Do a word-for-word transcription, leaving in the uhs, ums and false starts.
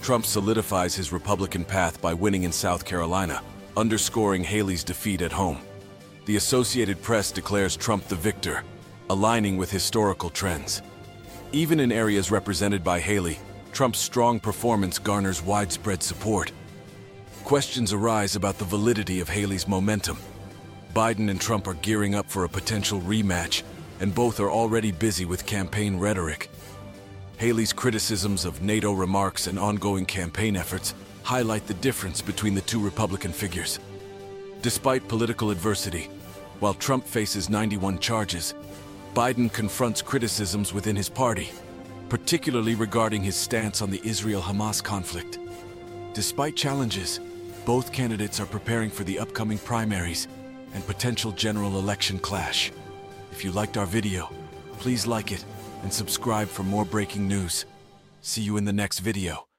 Trump solidifies his Republican path by winning in South Carolina, underscoring Haley's defeat at home. The Associated Press declares Trump the victor, aligning with historical trends. Even in areas represented by Haley, Trump's strong performance garners widespread support. Questions arise about the validity of Haley's momentum. Biden and Trump are gearing up for a potential rematch, and both are already busy with campaign rhetoric. Haley's criticisms of NATO remarks and ongoing campaign efforts highlight the difference between the two Republican figures. Despite political adversity, while Trump faces ninety-one charges, Biden confronts criticisms within his party, particularly regarding his stance on the Israel-Hamas conflict. Despite challenges, both candidates are preparing for the upcoming primaries and potential general election clash. If you liked our video, please like it and subscribe for more breaking news. See you in the next video.